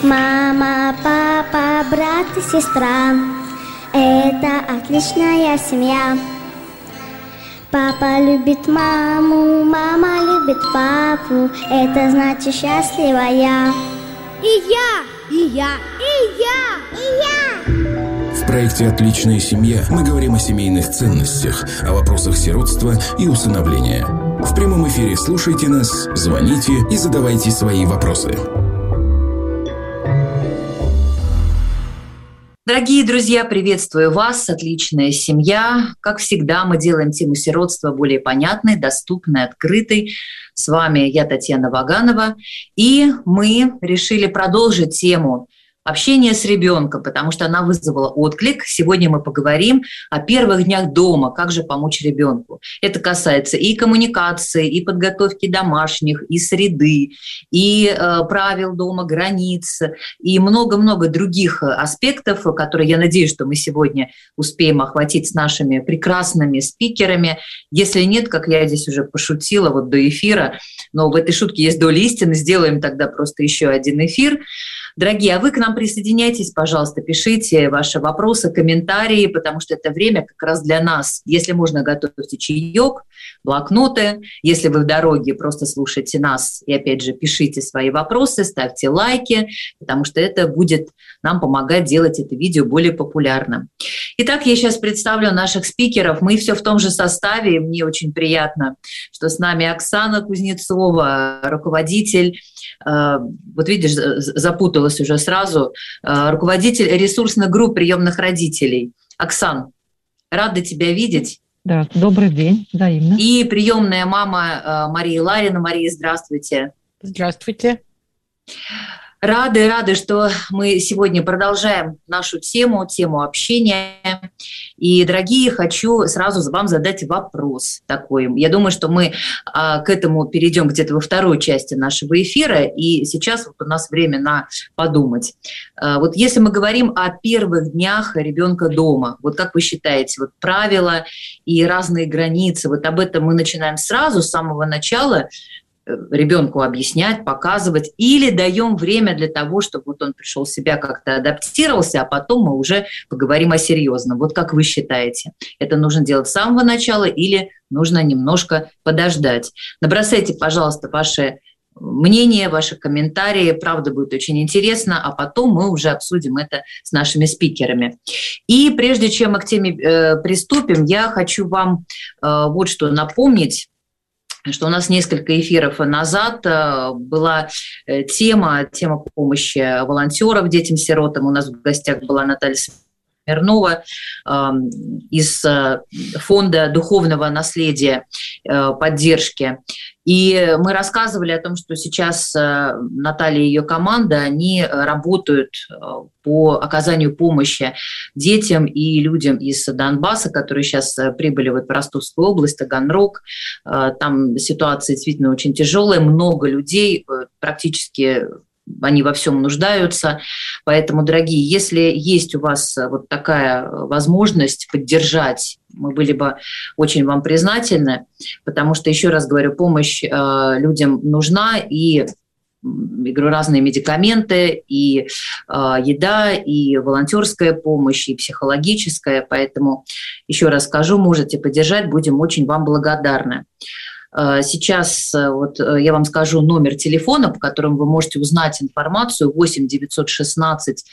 Мама, папа, брат и сестра – это отличная семья. Папа любит маму, мама любит папу, это значит счастлива я. И я, и я, и я, и я. В проекте «Отличная семья» мы говорим о семейных ценностях, о вопросах сиротства и усыновления. В прямом эфире слушайте нас, звоните и задавайте свои вопросы. Дорогие друзья, приветствую вас, «Отличная семья». Как всегда, мы делаем тему сиротства более понятной, доступной, открытой. С вами я, Татьяна Ваганова, и мы решили продолжить тему общения с ребенком, потому что она вызвала отклик. Сегодня мы поговорим о первых днях дома, как же помочь ребенку. Это касается и коммуникации, и подготовки домашних, и среды, и правил дома, границ, и много-много других аспектов, которые, я надеюсь, что мы сегодня успеем охватить с нашими прекрасными спикерами. Если нет, как я здесь уже пошутила вот до эфира, но в этой шутке есть доля истины, сделаем тогда просто еще один эфир. Дорогие, а вы к нам присоединяйтесь, пожалуйста, пишите ваши вопросы, комментарии, потому что это время как раз для нас. Если можно, готовьте чаек, блокноты. Если вы в дороге, просто слушайте нас и, опять же, пишите свои вопросы, ставьте лайки, потому что это будет нам помогать делать это видео более популярным. Итак, я сейчас представлю наших спикеров. Мы все в том же составе, и мне очень приятно, что с нами Оксана Кузнецова, руководитель, вот видишь, запуталась уже сразу, руководитель ресурсных групп приемных родителей. Оксан, рада тебя видеть. Да, добрый день, взаимно. И приемная мама Мария Ларина. Мария, здравствуйте. Здравствуйте. Рады, что мы сегодня продолжаем нашу тему общения. И, дорогие, хочу сразу вам задать вопрос такой. Я думаю, что мы к этому перейдем где-то во второй части нашего эфира, и сейчас вот у нас время на подумать. Вот если мы говорим о первых днях ребенка дома, вот как вы считаете, вот правила и разные границы, вот об этом мы начинаем сразу, с самого начала, ребенку объяснять, показывать, или даем время для того, чтобы вот он пришел в себя, как-то адаптировался, а потом мы уже поговорим о серьезном. Вот как вы считаете, это нужно делать с самого начала или нужно немножко подождать? Набросайте, пожалуйста, ваши мнения, ваши комментарии, правда будет очень интересно, а потом мы уже обсудим это с нашими спикерами. И прежде чем мы к теме приступим, я хочу вам вот что напомнить, что у нас несколько эфиров назад была тема помощи волонтеров детям-сиротам. У нас в гостях была Наталья Смирнова из фонда духовного наследия поддержки. И мы рассказывали о том, что сейчас Наталья и ее команда, они работают по оказанию помощи детям и людям из Донбасса, которые сейчас прибыли в Ростовскую область, Таганрог. Там ситуация действительно очень тяжелая, много людей, практически они во всем нуждаются. Поэтому, дорогие, если есть у вас вот такая возможность поддержать, мы были бы очень вам признательны, потому что, еще раз говорю, помощь людям нужна, и я говорю, разные медикаменты, и еда, и волонтерская помощь, и психологическая. Поэтому, еще раз скажу, можете поддержать, будем очень вам благодарны. Сейчас вот я вам скажу номер телефона, по которому вы можете узнать информацию: 8 916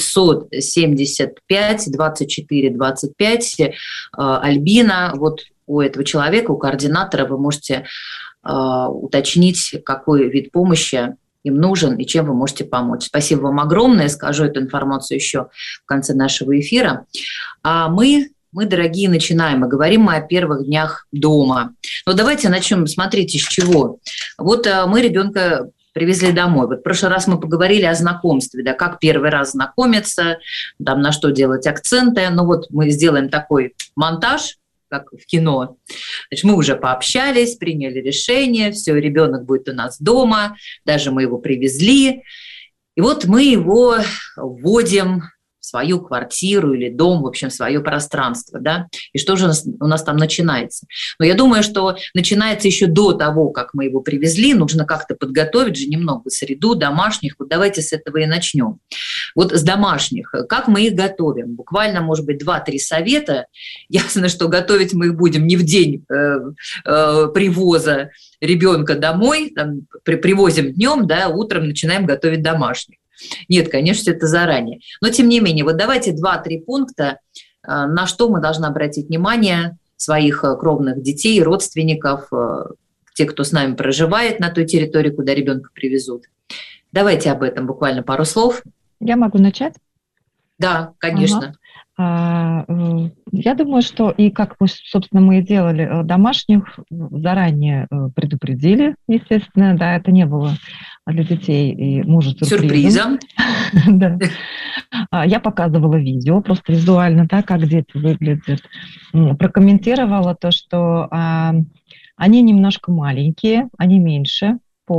575 24 25. Альбина, вот у этого человека, у координатора вы можете уточнить, какой вид помощи им нужен и чем вы можете помочь. Спасибо вам огромное, скажу эту информацию еще в конце нашего эфира. А мы, дорогие, начинаем. Мы говорим о первых днях дома. Но давайте начнем. Смотрите, с чего. Вот мы ребенка привезли домой. Вот в прошлый раз мы поговорили о знакомстве, да, как первый раз знакомиться, там, на что делать акценты. Ну вот мы сделаем такой монтаж, как в кино. Значит, мы уже пообщались, приняли решение, все, ребенок будет у нас дома, даже мы его привезли. И вот мы его вводим в свою квартиру или дом, в общем, свое пространство, да, и что же у нас там начинается. Но я думаю, что начинается еще до того, как мы его привезли, нужно как-то подготовить же немного среду домашних, вот давайте с этого и начнем. Вот с домашних, как мы их готовим? Буквально, может быть, 2-3 совета. Ясно, что готовить мы их будем не в день привоза ребенка домой, там, привозим днем, да, утром начинаем готовить домашних. Нет, конечно, это заранее. Но, тем не менее, вот давайте 2-3 пункта, на что мы должны обратить внимание своих кровных детей, родственников, те, кто с нами проживает на той территории, куда ребенка привезут. Давайте об этом буквально пару слов. Я могу начать? Да, конечно. Я думаю, что и как, собственно, мы и делали, домашних заранее предупредили, естественно, да, это не было для детей и мужа сюрпризом. Да. Я показывала видео, просто визуально, да, как дети выглядят. Прокомментировала то, что они немножко маленькие, они меньше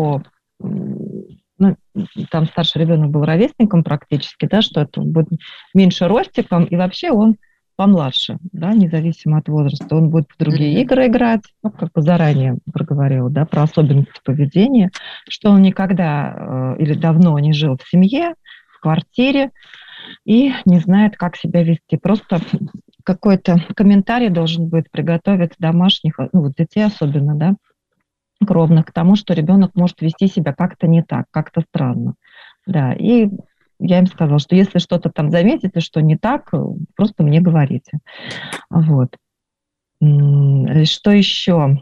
там старший ребенок был ровесником практически, да, что это будет меньше ростиком, и вообще он помладше, да, независимо от возраста. Он будет в другие игры играть, как бы заранее проговорила, да, про особенности поведения, что он никогда или давно не жил в семье, в квартире и не знает, как себя вести. Просто какой-то комментарий должен быть приготовить домашних, вот детей особенно, да, кровных, к тому, что ребенок может вести себя как-то не так, как-то странно. Да, и я им сказала, что если что-то там заметите, что не так, просто мне говорите. Вот. Что еще?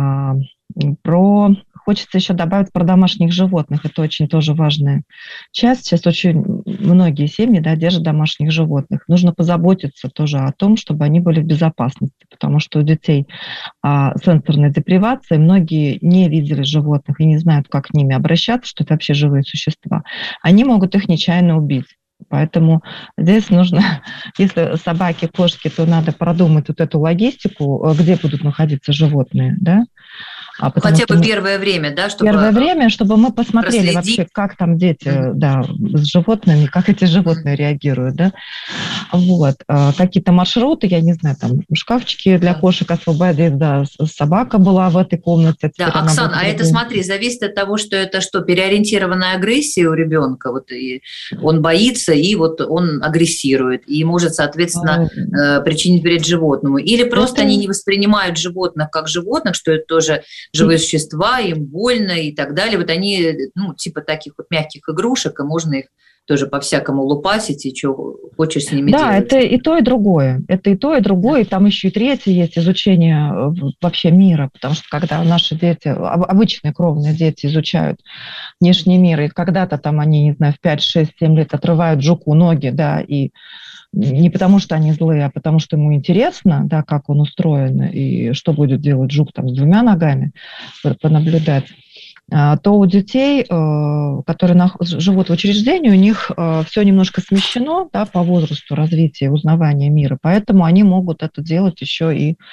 Хочется еще добавить про домашних животных. Это очень тоже важная часть. Сейчас очень многие семьи, да, держат домашних животных. Нужно позаботиться тоже о том, чтобы они были в безопасности, потому что у детей сенсорная депривация, многие не видели животных и не знают, как к ними обращаться, что это вообще живые существа. Они могут их нечаянно убить. Поэтому здесь нужно, если собаки, кошки, то надо продумать вот эту логистику, где будут находиться животные, да? Хотя бы первое время, да? Первое время, чтобы мы посмотрели вообще, как там дети, да, с животными, как эти животные реагируют, да. Вот. Какие-то маршруты, я не знаю, там шкафчики для кошек освободить, да, собака была в этой комнате. Да, Оксана, это, смотри, зависит от того, что это переориентированная агрессия у ребенка, вот, и он боится, и вот он агрессирует, и может, соответственно, причинить вред животному. Или просто они не воспринимают животных как животных, что это тоже живые существа, им больно и так далее. Вот они, типа таких вот мягких игрушек, и можно их тоже по-всякому лупасить, и что хочешь с ними делать. Да, это и то, и другое. Это и то, и другое. И там еще и третье есть изучение вообще мира, потому что когда наши дети, обычные кровные дети изучают внешний мир, и когда-то там они, не знаю, в 5, 6, 7 лет отрывают жуку ноги, да, и не потому что они злые, а потому что ему интересно, да, как он устроен, и что будет делать жук там с 2 ногами, понаблюдать, то у детей, которые живут в учреждении, у них все немножко смещено, да, по возрасту развития, узнавания мира, поэтому они могут это делать еще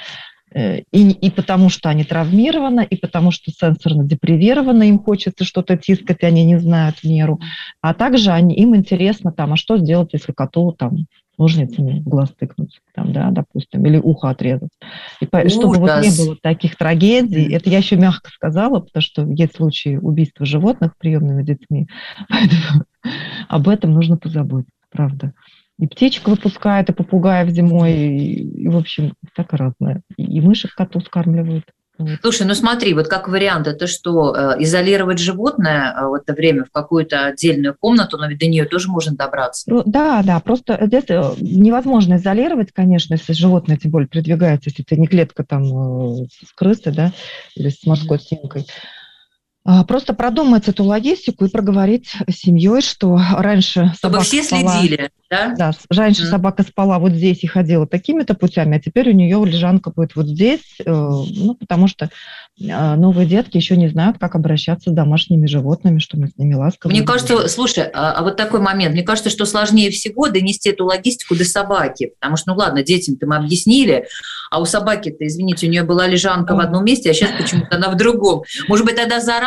и потому что они травмированы, и потому что сенсорно депривированы, им хочется что-то тискать, и они не знают меру, а также им интересно, там, а что сделать, если коту там ножницами в глаз тыкнуть, там, да, допустим, или ухо отрезать. И чтобы вот не было таких трагедий, это я еще мягко сказала, потому что есть случаи убийства животных приемными детьми, поэтому об этом нужно позаботиться, правда. И птичек выпускают, и попугаев зимой, и в общем, так и разное. И мышек коту скармливают. Слушай, смотри, вот как вариант, это что, изолировать животное в это время в какую-то отдельную комнату, но ведь до нее тоже можно добраться? Да, просто здесь невозможно изолировать, конечно, если животное, тем более, передвигается, если это не клетка там с крысой, да, или с морской свинкой. Просто продумать эту логистику и проговорить с семьей, что раньше чтобы все следили, да? Да, раньше собака спала вот здесь и ходила такими-то путями, а теперь у нее лежанка будет вот здесь, потому что новые детки еще не знают, как обращаться с домашними животными, что мы с ними ласково. Мне кажется, слушай, а вот такой момент, мне кажется, что сложнее всего донести эту логистику до собаки, потому что, ладно, детям-то мы объяснили, а у собаки-то, извините, у нее была лежанка в одном месте, а сейчас почему-то она в другом. Может быть, тогда заранее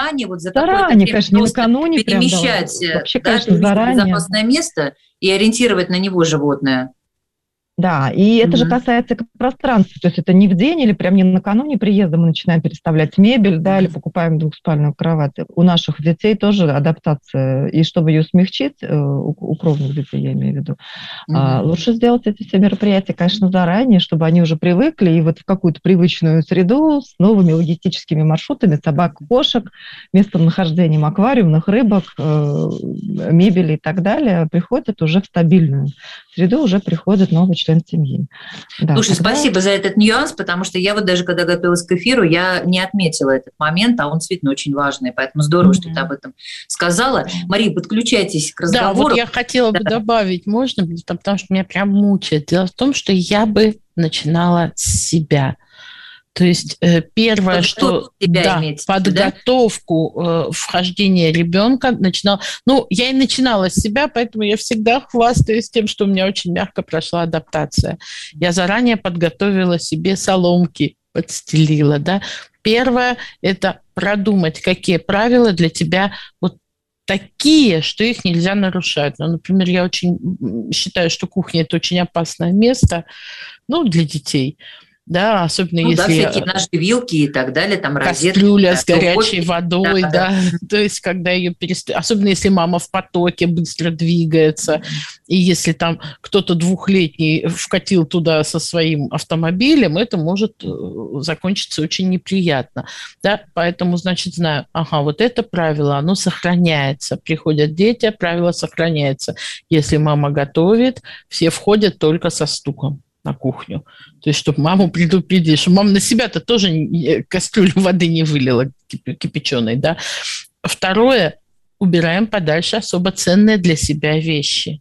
заранее, вот за заранее, какое-то время конечно, не просто накануне перемещать, вообще, да, конечно, заранее. в безопасное место и ориентировать на него животное. Да, и это же касается пространства, то есть это не в день или прям не накануне приезда мы начинаем переставлять мебель, да, или покупаем двухспальную кровать. У наших детей тоже адаптация, и чтобы ее смягчить, у кровных детей я имею в виду, лучше сделать эти все мероприятия, конечно, заранее, чтобы они уже привыкли и вот в какую-то привычную среду с новыми логистическими маршрутами собак, кошек, местонахождением аквариумных рыбок, мебели и так далее, приходят уже в стабильную среду, уже приходит новый член семьи. Да, слушай, спасибо за этот нюанс, потому что я вот даже когда готовилась к эфиру, я не отметила этот момент, а он действительно очень важный, поэтому здорово, что ты об этом сказала. Мария, подключайтесь к разговору. Да, вот я хотела бы добавить, можно, потому что меня прям мучает. Дело в том, что я бы начинала с себя. То есть первое, что подготовку вхождения ребенка начинала. Ну, я и начинала с себя, поэтому я всегда хвастаюсь тем, что у меня очень мягко прошла адаптация. Я заранее подготовила себе соломки, подстелила, да. Первое – это продумать, какие правила для тебя вот такие, что их нельзя нарушать. Ну, например, я очень считаю, что кухня – это очень опасное место, ну, для детей. Да, особенно если... Да, всякие наши вилки и так далее, там розетки. Кастрюля с горячей водой, да. То есть, когда ее особенно если мама в потоке быстро двигается, и если там кто-то двухлетний вкатил туда со своим автомобилем, это может закончиться очень неприятно. Да? Поэтому, значит, знаю, вот это правило, оно сохраняется. Приходят дети, правило сохраняется. Если мама готовит, все входят только со стуком на кухню. То есть, чтобы маму предупредить, что мама на себя-то тоже кастрюлю воды не вылила кипяченой, да. Второе, убираем подальше особо ценные для себя вещи,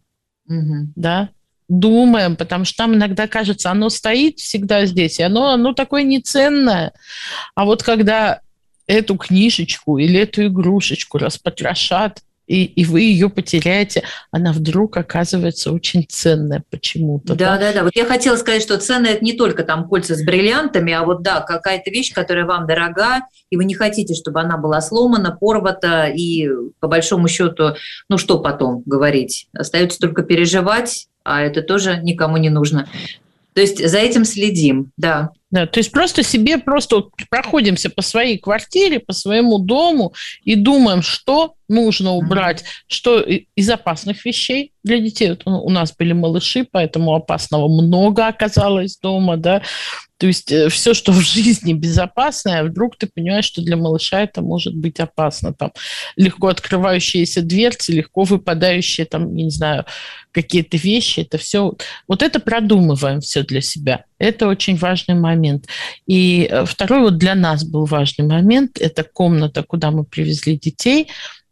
да. Думаем, потому что там иногда кажется, оно стоит всегда здесь, и оно такое неценное. А вот когда эту книжечку или эту игрушечку распотрошат, и вы ее потеряете, она вдруг оказывается очень ценная почему-то. Да. Вот я хотела сказать, что ценное – это не только там кольца с бриллиантами, а вот, да, какая-то вещь, которая вам дорога, и вы не хотите, чтобы она была сломана, порвата, и по большому счету, ну что потом говорить? Остается только переживать, а это тоже никому не нужно. То есть за этим следим, да. Да, то есть просто проходимся по своей квартире, по своему дому и думаем, что нужно убрать, что из опасных вещей для детей. Вот у нас были малыши, поэтому опасного много оказалось дома, да. То есть все, что в жизни безопасное, вдруг ты понимаешь, что для малыша это может быть опасно. Там легко открывающиеся дверцы, легко выпадающие, там, я не знаю, какие-то вещи, это все. Вот это продумываем все для себя. Это очень важный момент. И второй вот для нас был важный момент, это комната, куда мы привезли детей,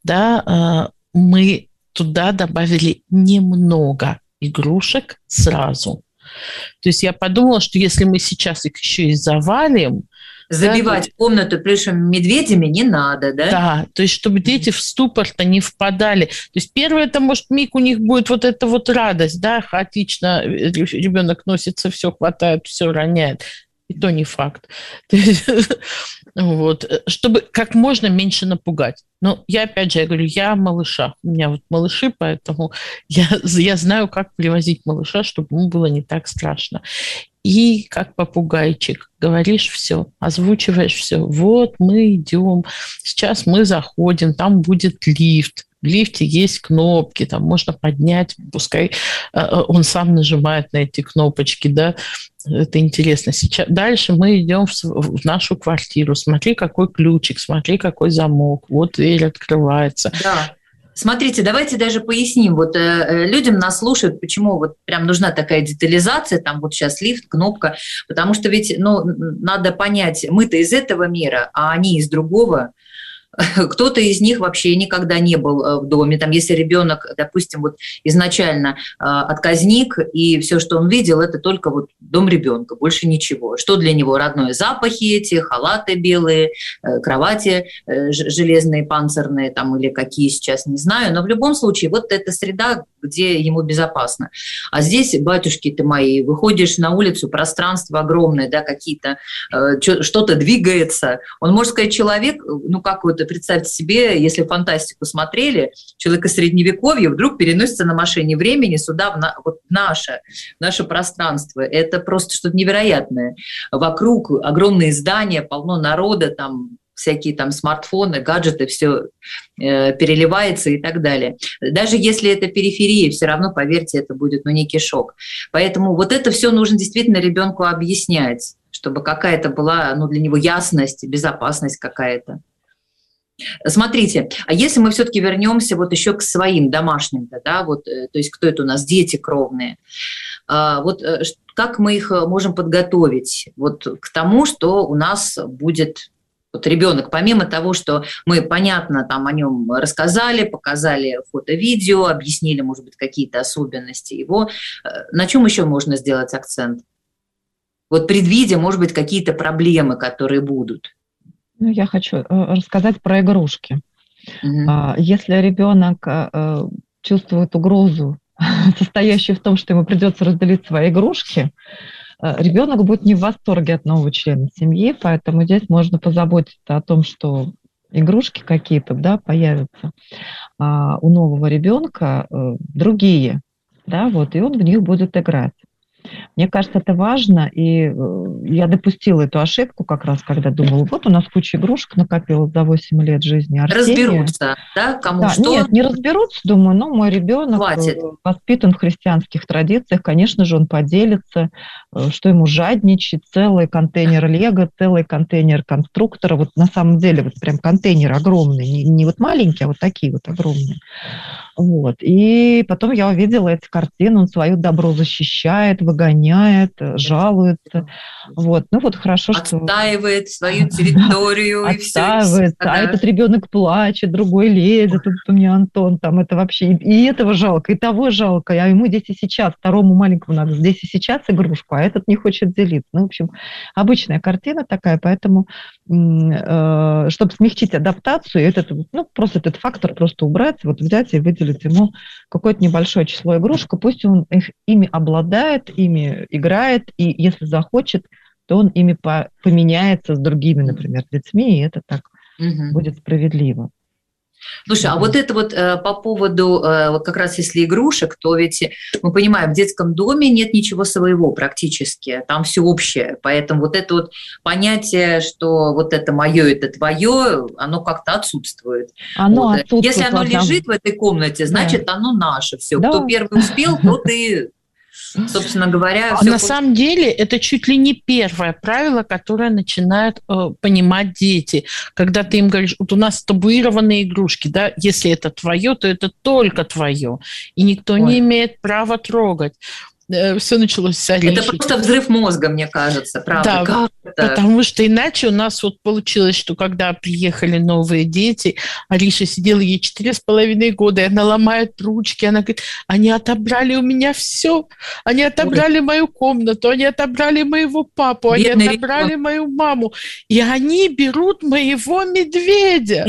да, мы туда добавили немного игрушек сразу. То есть я подумала, что если мы сейчас их еще и завалим... Забивать комнату плюшевыми медведями не надо, да? Да, то есть чтобы дети в ступор-то не впадали. То есть первое, это, может, миг у них будет вот эта вот радость, да, хаотично ребенок носится, все хватает, все роняет. И то не факт. Вот. Чтобы как можно меньше напугать. Но я, опять же, я говорю, я малыша. У меня вот малыши, поэтому я знаю, как привозить малыша, чтобы ему было не так страшно. И как попугайчик, говоришь все, озвучиваешь все. Вот мы идем, сейчас мы заходим, там будет лифт. В лифте есть кнопки, там можно поднять, пускай он сам нажимает на эти кнопочки, да, это интересно. Сейчас, дальше мы идем в нашу квартиру, смотри, какой ключик, смотри, какой замок, вот дверь открывается. Да. Смотрите, давайте даже поясним. Вот людям нас слушают, почему вот прям нужна такая детализация, там вот сейчас лифт, кнопка, потому что ведь, надо понять, мы-то из этого мира, а они из другого. Кто-то из них вообще никогда не был в доме. Там, если ребенок, допустим, вот изначально отказник, и все, что он видел, это только вот дом ребенка, больше ничего. Что для него родное? Запахи эти, халаты белые, кровати железные, панцирные, там, или какие сейчас, не знаю. Но в любом случае, вот эта среда, где ему безопасно. А здесь, батюшки ты мои, выходишь на улицу, пространство огромное, да, какие-то, что-то двигается. Он, может сказать, человек, ну как вот представьте себе, если фантастику смотрели, человек из Средневековья вдруг переносится на машине времени сюда, в наше пространство. Это просто что-то невероятное. Вокруг огромные здания, полно народа, там всякие там смартфоны, гаджеты, все переливается и так далее. Даже если это периферия, все равно, поверьте, это будет некий шок. Поэтому вот это все нужно действительно ребенку объяснять, чтобы какая-то была для него ясность, безопасность какая-то. Смотрите, а если мы все-таки вернемся вот еще к своим домашним-то, да, вот, то есть кто это у нас, дети кровные, вот как мы их можем подготовить вот к тому, что у нас будет вот ребенок, помимо того, что мы, понятно, там о нем рассказали, показали фото-видео, объяснили, может быть, какие-то особенности его, на чем еще можно сделать акцент? Вот предвидя, может быть, какие-то проблемы, которые будут. Ну, я хочу рассказать про игрушки. Если ребенок чувствует угрозу, состоящую в том, что ему придется разделить свои игрушки, ребенок будет не в восторге от нового члена семьи, поэтому здесь можно позаботиться о том, что игрушки какие-то, да, появятся у нового ребенка другие, да, вот, и он в них будет играть. Мне кажется, это важно, и я допустила эту ошибку как раз, когда думала, вот у нас куча игрушек накопилось за 8 лет жизни Арсения. Разберутся, да, кому да, что? Нет, не разберутся, думаю, мой ребенок воспитан в христианских традициях, конечно же, он поделится, что ему жадничать, целый контейнер лего, целый контейнер конструктора, вот на самом деле вот прям контейнер огромный, не вот маленький, а вот такие вот огромные. Вот. И потом я увидела эти картины, он свое добро защищает, выгоняет, жалуется. Вот. Ну вот хорошо, что... Отстаивает свою территорию. Отстаивает, а этот ребенок плачет, другой лезет, тут у меня Антон, там это вообще... И этого жалко, и того жалко, а ему здесь и сейчас, второму маленькому надо здесь и сейчас игрушку, а этот не хочет делиться. Ну, в общем, обычная картина такая, поэтому, чтобы смягчить адаптацию, просто этот фактор просто убрать, вот взять и выделить ему какое-то небольшое число игрушек, пусть он ими обладает, ими играет, и если захочет, то он ими поменяется с другими, например, детьми, и это так будет справедливо. Слушай, а вот это вот по поводу, как раз если игрушек, то ведь мы понимаем, в детском доме нет ничего своего практически, там все общее, поэтому вот это вот понятие, что вот это мое, это твое, оно как-то отсутствует. Отсутствует. Если оно лежит в этой комнате, значит, оно наше, все. Да. Кто первый успел, тот и... Собственно говоря, на самом деле это чуть ли не первое правило, которое начинают понимать дети. Когда ты им говоришь, вот у нас табуированные игрушки, да, если это твое, то это только твое, и никто не имеет права трогать. Все началось с Ариши. Это просто взрыв мозга, мне кажется, правда. Да, потому что иначе у нас вот получилось, что когда приехали новые дети, Ариша сидела, ей 4,5 года, и она ломает ручки, она говорит, они отобрали у меня все, они отобрали мою комнату, они отобрали моего папу, они отобрали мою маму, и они берут моего медведя.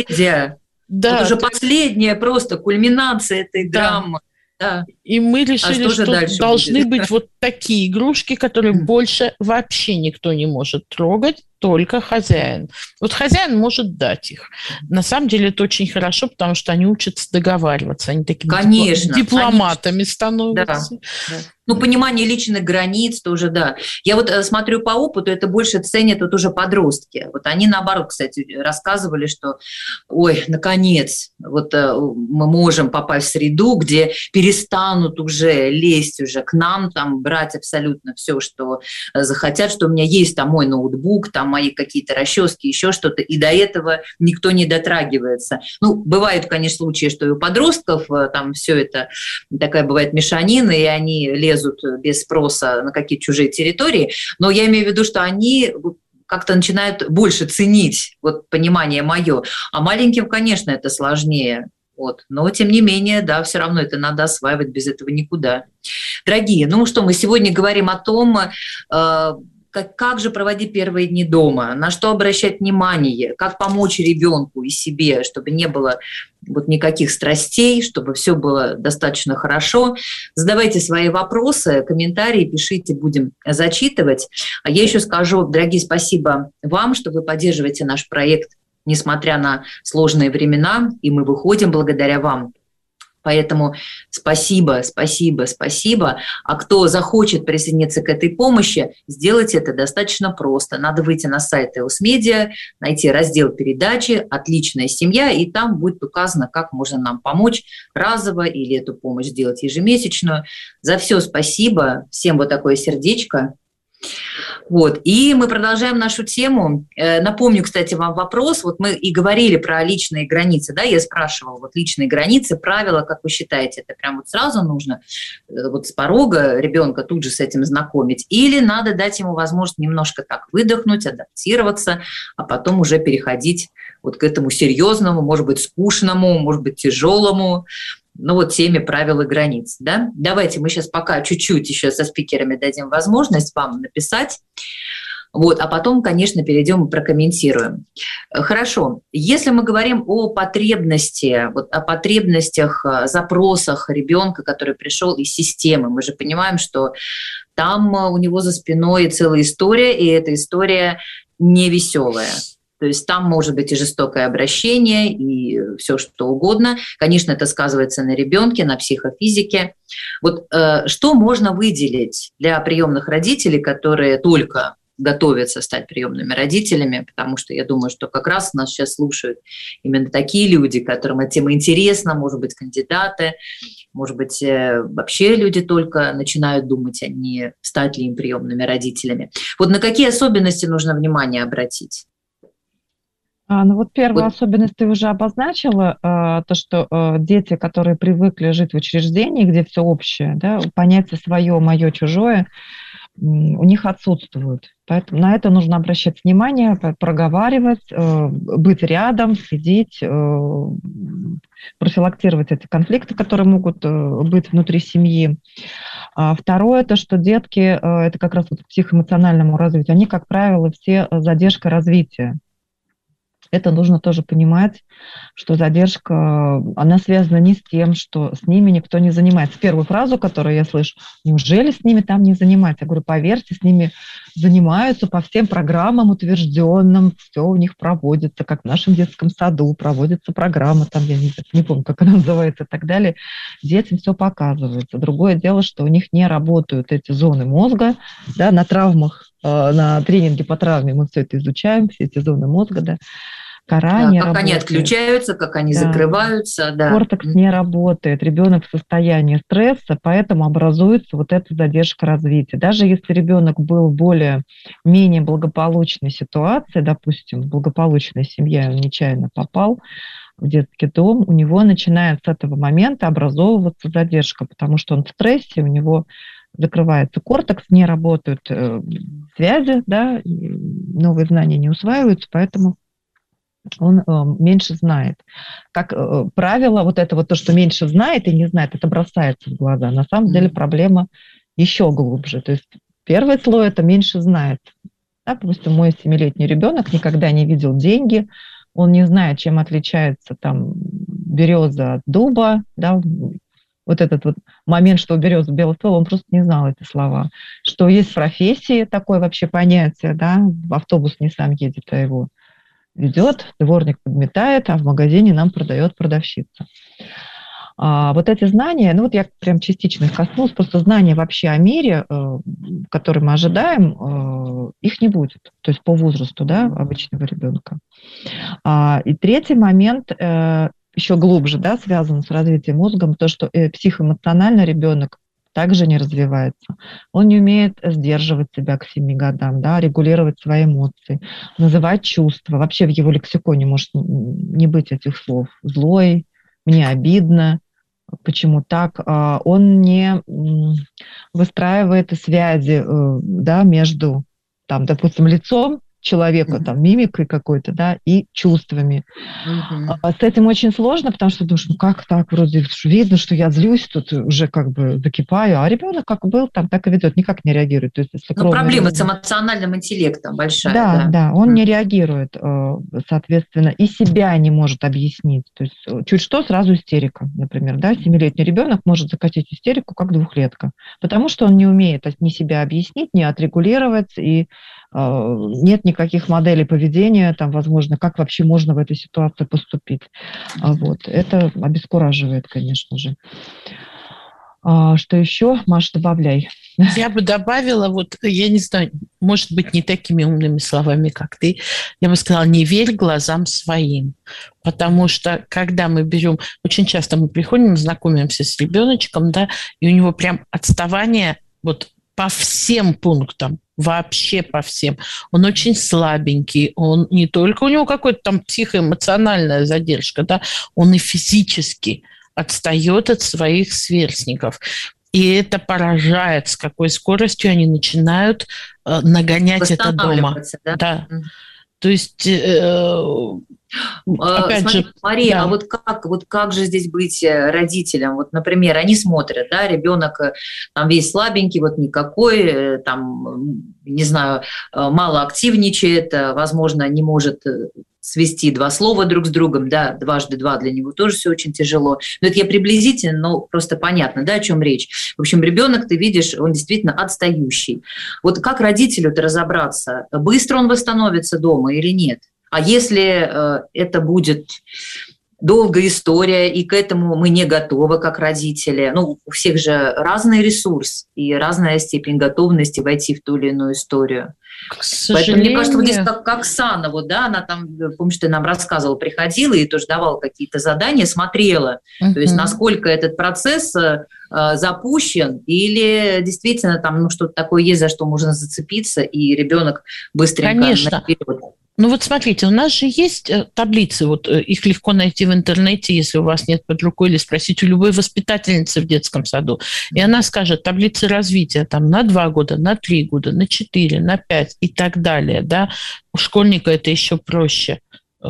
Да. Это уже последняя просто кульминация этой драмы. Да. И мы решили, что должны быть вот такие игрушки, которые больше вообще никто не может трогать, только хозяин. Вот хозяин может дать их. На самом деле это очень хорошо, потому что они учатся договариваться. Они такими дипломатами становятся. Да. Ну, понимание личных границ тоже, да. Я вот смотрю по опыту, это больше ценят вот уже подростки. Вот они, наоборот, кстати, рассказывали, что, ой, наконец, вот мы можем попасть в среду, где перестанут уже лезть уже к нам, там, брать абсолютно все, что захотят, что у меня есть там мой ноутбук, там мои какие-то расчески, еще что-то, и до этого никто не дотрагивается. Ну, бывают, конечно, случаи, что и у подростков там все это такая бывает мешанина, и они лезут без спроса на какие-то чужие территории, но я имею в виду, что они как-то начинают больше ценить вот понимание мое, а маленьким, конечно, это сложнее. Вот. Но, тем не менее, да, все равно это надо осваивать, без этого никуда. Дорогие, ну что, мы сегодня говорим о том, как же проводить первые дни дома, на что обращать внимание, как помочь ребенку и себе, чтобы не было вот никаких страстей, чтобы все было достаточно хорошо. Задавайте свои вопросы, комментарии пишите, будем зачитывать. А я еще скажу, дорогие, спасибо вам, что вы поддерживаете наш проект, несмотря на сложные времена, и мы выходим благодаря вам. Поэтому спасибо, спасибо, спасибо. А кто захочет присоединиться к этой помощи, сделайте это достаточно просто. Надо выйти на сайт EOS Media, найти раздел передачи «Отличная семья», и там будет указано, как можно нам помочь разово или эту помощь сделать ежемесячную. За все спасибо. Всем вот такое сердечко. Вот. И мы продолжаем нашу тему. Напомню, кстати, вам вопрос. Вот мы и говорили про личные границы, да, я спрашивала, вот личные границы, правила, как вы считаете, это прям вот сразу нужно вот с порога ребенка тут же с этим знакомить, или надо дать ему возможность немножко так выдохнуть, адаптироваться, а потом уже переходить вот к этому серьезному, может быть, скучному, может быть, тяжелому, ну вот теме правил и границ, да? Давайте мы сейчас пока чуть-чуть еще со спикерами дадим возможность вам написать, вот, а потом, конечно, перейдем и прокомментируем. Хорошо, если мы говорим о потребности, вот о потребностях, запросах ребенка, который пришел из системы, мы же понимаем, что там у него за спиной целая история, и эта история невеселая. То есть там может быть и жестокое обращение, и все что угодно. Конечно, это сказывается на ребенке, на психофизике. Вот что можно выделить для приемных родителей, которые только готовятся стать приемными родителями, потому что я думаю, что как раз нас сейчас слушают именно такие люди, которым эта тема интересна, может быть, кандидаты, может быть, вообще люди только начинают думать, а не стать ли им приемными родителями. Вот на какие особенности нужно внимание обратить? Ну вот первую особенность ты уже обозначила, то, что дети, которые привыкли жить в учреждении, где все общее, да, понятие свое, мое, чужое, у них отсутствуют. Поэтому на это нужно обращать внимание, проговаривать, быть рядом, следить, профилактировать эти конфликты, которые могут быть внутри семьи. Второе, то, что детки, это как раз вот к психоэмоциональному развитию, они, как правило, все с задержкой развития. Это нужно тоже понимать, что задержка, она связана не с тем, что с ними никто не занимается. Первую фразу, которую я слышу: неужели с ними там не занимаются? Я говорю, поверьте, с ними занимаются по всем программам утвержденным, все у них проводится, как в нашем детском саду проводится программа, там, я не помню, как она называется и так далее. Детям все показывается. Другое дело, что у них не работают эти зоны мозга, да, на травмах, на тренинге по травме мы все это изучаем, все эти зоны мозга, да. Кора не как работает. Они отключаются, как они закрываются. Да. Кортекс не работает, ребенок в состоянии стресса, поэтому образуется вот эта задержка развития. Даже если ребенок был в более-менее благополучной ситуации, допустим, благополучная семья, он нечаянно попал в детский дом, у него начинает с этого момента образовываться задержка, потому что он в стрессе, у него закрывается кортекс, не работают связи, да, новые знания не усваиваются, поэтому он меньше знает. Как правило, вот это вот то, что меньше знает и не знает, это бросается в глаза. На самом деле проблема еще глубже. То есть первый слой – это меньше знает. Да, допустим, мой 7-летний ребенок никогда не видел деньги, он не знает, чем отличается там береза от дуба, да, вот этот вот момент, что у березы белый ствол, он просто не знал эти слова. Что есть профессии, такое вообще понятие, да, в автобус не сам едет, а его ведет, дворник подметает, а в магазине нам продает продавщица. Вот эти знания, ну вот я прям частично их коснулась, просто знания вообще о мире, которые мы ожидаем, их не будет, то есть по возрасту, да, обычного ребенка. И третий момент, еще глубже, да, связан с развитием мозга, то, что психоэмоционально ребенок также не развивается. Он не умеет сдерживать себя к 7 годам, да, регулировать свои эмоции, называть чувства. Вообще в его лексиконе может не быть этих слов. Злой, мне обидно, почему так. Он не выстраивает связи, да, между, там, допустим, лицом человека, там, мимикой какой-то, да, и чувствами. С этим очень сложно, потому что думаешь, ну как так, вроде видно, что я злюсь, тут уже как бы закипаю, а ребенок как был там, так и ведет, никак не реагирует. То есть, если проблема с эмоциональным интеллектом большая. Да, он не реагирует, соответственно, и себя не может объяснить. То есть чуть что, сразу истерика, например, да, 7-летний ребенок может закатить истерику, как 2-летка, потому что он не умеет ни себя объяснить, ни отрегулировать, и нет никаких моделей поведения, там, возможно, как вообще можно в этой ситуации поступить. Вот. Это обескураживает, конечно же. Что еще? Маш, добавляй. Я бы добавила, вот, я не знаю, может быть, не такими умными словами, как ты, я бы сказала, не верь глазам своим. Потому что, когда мы берем, очень часто мы приходим, знакомимся с ребеночком, да, и у него прям отставание вот по всем пунктам, вообще по всем. Он очень слабенький, он не только у него какой-то там психоэмоциональная задержка, да, он и физически отстает от своих сверстников. И это поражает, с какой скоростью они начинают нагонять это дома. Да. То есть, опять же... Мария, да. А вот как же здесь быть родителям? Вот, например, они смотрят, да, ребенок там весь слабенький, вот никакой, там, не знаю, мало активничает, возможно, не может свести 2 слова друг с другом, да, 2×2 для него тоже все очень тяжело. Но это я приблизительно, но просто понятно, да, о чем речь. В общем, ребенок, ты видишь, он действительно отстающий. Вот как родителю-то разобраться, быстро он восстановится дома или нет? А если это будет долгая история, и к этому мы не готовы как родители. Ну, у всех же разный ресурс и разная степень готовности войти в ту или иную историю. Поэтому мне кажется, вот здесь как Оксана, вот, да, она там, помнишь, ты нам рассказывала, приходила и тоже давала какие-то задания, смотрела, то есть насколько этот процесс запущен, или действительно там ну, что-то такое есть, за что можно зацепиться, и ребенок быстренько наперед. Ну вот смотрите, у нас же есть таблицы, вот их легко найти в интернете, если у вас нет под рукой, или спросить у любой воспитательницы в детском саду. И она скажет, таблицы развития там на 2 года, на 3 года, на 4, на 5 и так далее. Да? У школьника это еще проще.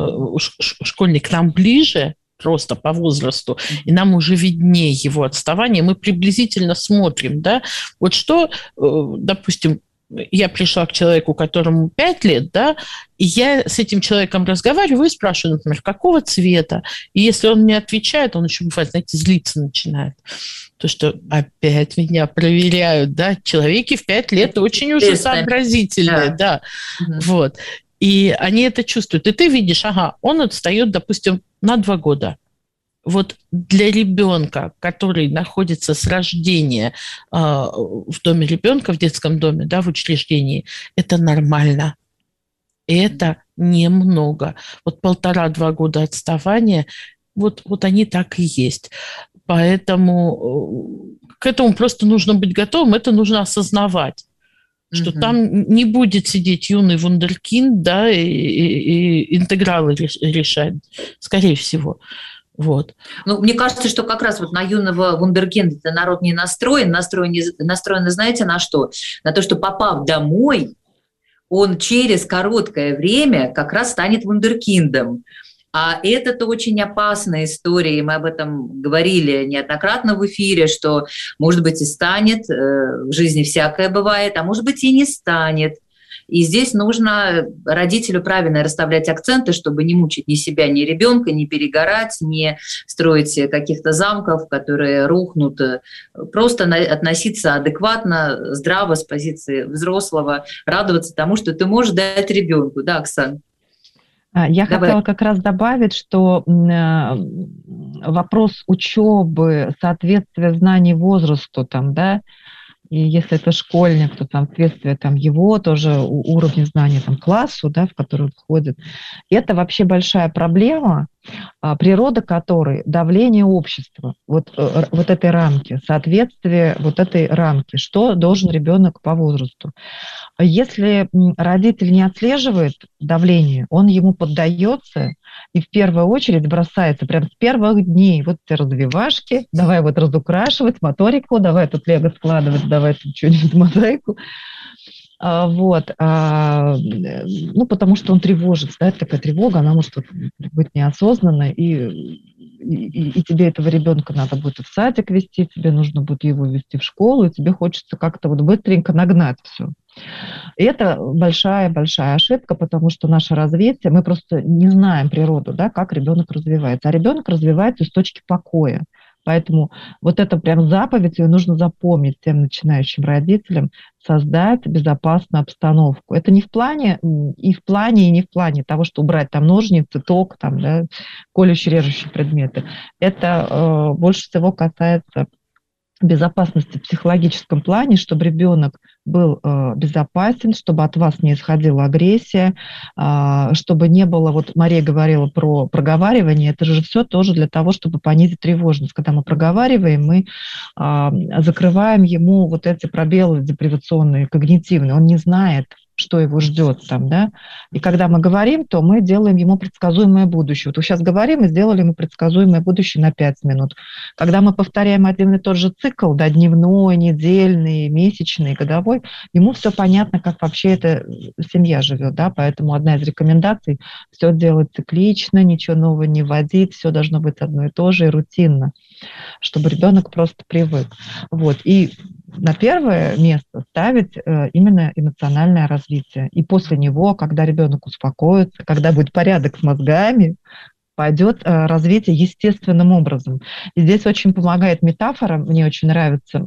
Школьник нам ближе, просто по возрасту, и нам уже виднее его отставание. Мы приблизительно смотрим, да, вот что, допустим, я пришла к человеку, которому 5 лет, да, и я с этим человеком разговариваю и спрашиваю, например, какого цвета. И если он мне отвечает, он еще, бывает, знаете, злиться начинает. То, что опять меня проверяют, да, человеки в 5 лет очень уже сообразительные, да. Вот. И они это чувствуют. И ты видишь, ага, он отстает, допустим, на 2 года. Вот для ребенка, который находится с рождения в доме ребенка, в детском доме, да, в учреждении, это нормально. И это немного. Вот 1,5-2 года отставания, вот они так и есть. Поэтому к этому просто нужно быть готовым, это нужно осознавать. Что там не будет сидеть юный вундеркинд, да, и интегралы решать, скорее всего. Вот. Ну, мне кажется, что как раз вот на юного вундеркинда народ не настроен, знаете, на что? На то, что попав домой, он через короткое время как раз станет вундеркиндом. А это-то очень опасная история, и мы об этом говорили неоднократно в эфире, что, может быть, и станет, в жизни всякое бывает, а может быть, и не станет. И здесь нужно родителю правильно расставлять акценты, чтобы не мучить ни себя, ни ребенка, не перегорать, не строить каких-то замков, которые рухнут. Просто относиться адекватно, здраво, с позиции взрослого, радоваться тому, что ты можешь дать ребенку. Да, Оксана? Я хотела как раз добавить, что вопрос учебы, соответствия знаний возрасту, там, да, и если это школьник, то там соответствие там, его тоже уровня знаний там, классу, да, в который он входит. Это вообще большая проблема, природа которой давление общества, вот этой рамки, соответствие вот этой рамки, что должен ребенок по возрасту. Если родитель не отслеживает давление, он ему поддается и в первую очередь бросается прямо с первых дней. Вот те развивашки, давай вот разукрашивать моторику, давай тут лего складывать, давай тут что-нибудь мозаику. Вот, ну, потому что он тревожится, да, это такая тревога, она может быть неосознанной, и тебе этого ребенка надо будет в садик вести, тебе нужно будет его вести в школу, и тебе хочется как-то вот быстренько нагнать все. И это большая-большая ошибка, потому что наше развитие, мы просто не знаем природу, да, как ребенок развивается. А ребенок развивается из точки покоя. Поэтому вот это прям заповедь, ее нужно запомнить тем начинающим родителям, создать безопасную обстановку. Это не в плане, и в плане того, что убрать там ножницы, ток, там, да, колющие, режущие предметы. Это больше всего касается безопасности в психологическом плане, чтобы ребенок был безопасен, чтобы от вас не исходила агрессия, чтобы не было, вот Мария говорила про проговаривание, это же все тоже для того, чтобы понизить тревожность. Когда мы проговариваем, мы закрываем ему вот эти пробелы депривационные, когнитивные, он не знает, что его ждет там, да. И когда мы говорим, то мы делаем ему предсказуемое будущее. Вот вы сейчас говорим и сделали ему предсказуемое будущее на 5 минут. Когда мы повторяем один и тот же цикл, да, дневной, недельный, месячный, годовой, ему все понятно, как вообще эта семья живет, да, поэтому одна из рекомендаций – все делать циклично, ничего нового не вводить, все должно быть одно и то же и рутинно, чтобы ребенок просто привык. Вот. И на первое место ставить именно эмоциональное развитие. И после него, когда ребенок успокоится, когда будет порядок с мозгами, пойдет развитие естественным образом. И здесь очень помогает метафора, мне очень нравится,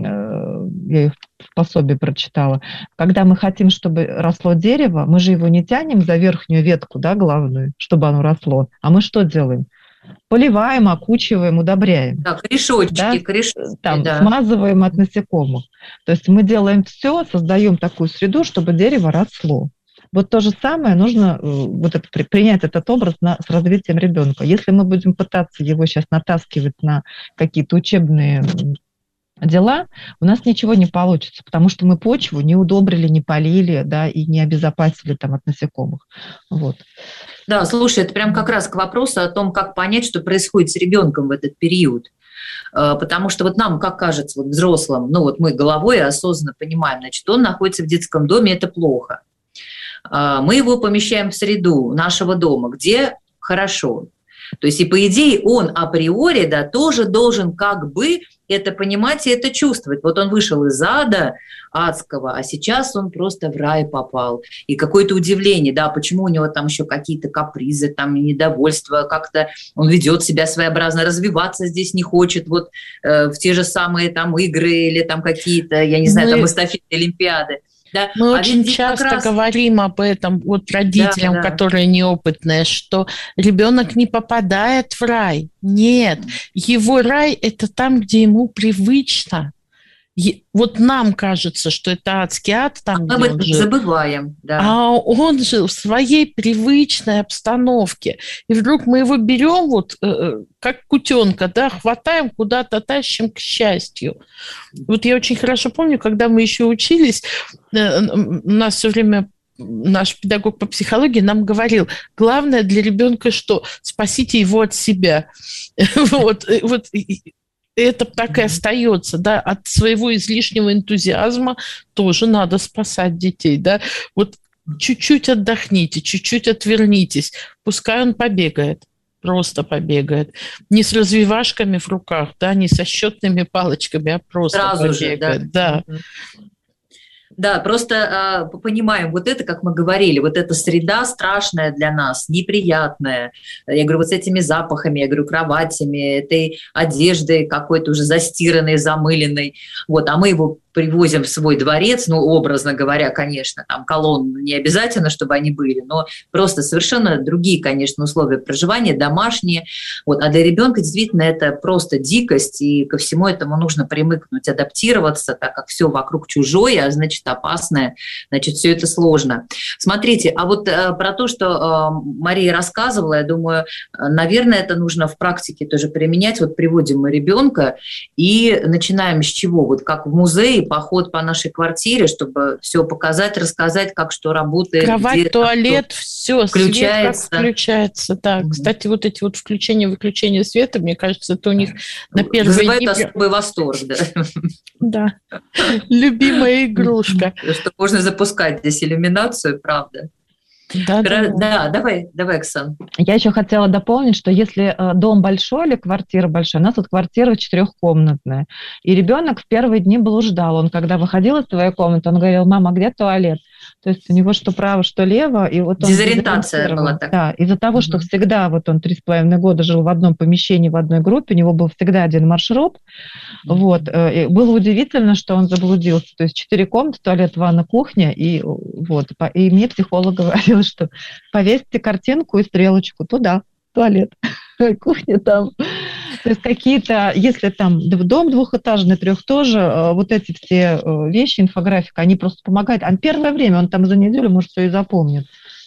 я ее в пособии прочитала. Когда мы хотим, чтобы росло дерево, мы же его не тянем за верхнюю ветку, да, главную, чтобы оно росло, а мы что делаем? Поливаем, окучиваем, удобряем. Да, корешочки, да? Там, да. Смазываем от насекомых. То есть мы делаем все, создаем такую среду, чтобы дерево росло. Вот то же самое нужно принять этот образ с развитием ребенка. Если мы будем пытаться его сейчас натаскивать на какие-то учебные дела, у нас ничего не получится, потому что мы почву не удобрили, не полили, да, и не обезопасили там от насекомых. Вот. Да, слушай, это прям как раз к вопросу о том, как понять, что происходит с ребенком в этот период. Потому что вот нам, как кажется, вот взрослым, ну вот мы головой осознанно понимаем, значит, он находится в детском доме, это плохо. Мы его помещаем в среду нашего дома, где хорошо. То есть и по идее он априори, да, тоже должен как бы это понимать и это чувствовать. Вот он вышел из ада адского, а сейчас он просто в рай попал. И какое-то удивление, да, почему у него там еще какие-то капризы, там недовольство, как-то он ведет себя своеобразно, развиваться здесь не хочет, вот в те же самые там игры или там какие-то, я не знаю, там эстафеты, олимпиады. Да. Мы очень часто говорим об этом вот родителям, да, которые неопытные, что ребенок не попадает в рай. Нет, его рай – это там, где ему привычно. Вот нам кажется, что это адский ад, там, мы об этом забываем. Да. А он жил в своей привычной обстановке. И вдруг мы его берем, вот, как кутенка, да, хватаем, куда-то тащим к счастью. Вот я очень хорошо помню, когда мы еще учились, у нас все время наш педагог по психологии нам говорил, главное для ребенка что? Спасите его от себя. Вот. Это так и остается, да, от своего излишнего энтузиазма тоже надо спасать детей, да. Вот чуть-чуть отдохните, чуть-чуть отвернитесь, пускай он побегает, просто побегает. Не с развивашками в руках, да, не со счетными палочками, а просто сразу побегает. Же, да. Да, просто понимаем, вот это, как мы говорили, вот эта среда страшная для нас, неприятная. Я говорю, вот с этими запахами, я говорю, кроватями, этой одеждой какой-то уже застиранной, замыленной. Вот, а мы его привозим в свой дворец, ну, образно говоря, конечно, там колонны не обязательно, чтобы они были, но просто совершенно другие, конечно, условия проживания, домашние. Вот. А для ребенка действительно это просто дикость, и ко всему этому нужно привыкнуть, адаптироваться, так как все вокруг чужое, а значит опасное, значит все это сложно. Смотрите, а вот про то, что Мария рассказывала, я думаю, наверное, это нужно в практике тоже применять. Вот приводим мы ребенка и начинаем с чего? Вот как в музее поход по нашей квартире, чтобы все показать, рассказать, как что работает. Кровать, где, туалет, все, включается. Свет как включается. Да. Кстати, вот эти вот включения-выключения света, мне кажется, это у них на первые вызывает дни... особый восторг, да. Да, любимая игрушка. Что можно запускать здесь иллюминацию, правда. Да, давай, Оксан. Я еще хотела дополнить, что если дом большой или квартира большая, у нас вот квартира 4-комнатная, и ребенок в первые дни блуждал. Он, когда выходил из своей комнаты, он говорил: мама, где туалет? То есть у него что право, что лево. И вот он дезориентация была такая. Да, из-за того, что всегда вот он 3,5 года жил в одном помещении, в одной группе, у него был всегда один маршрут. Вот. И было удивительно, что он заблудился. То есть 4 комнаты, туалет, ванна, кухня. И, вот. И мне психолог говорил, что повесьте картинку и стрелочку туда, туалет, кухня там. То есть какие-то, если там дом двухэтажный, 3 тоже, вот эти все вещи, инфографика, они просто помогают. А первое время он там за неделю, может, все и запомнит.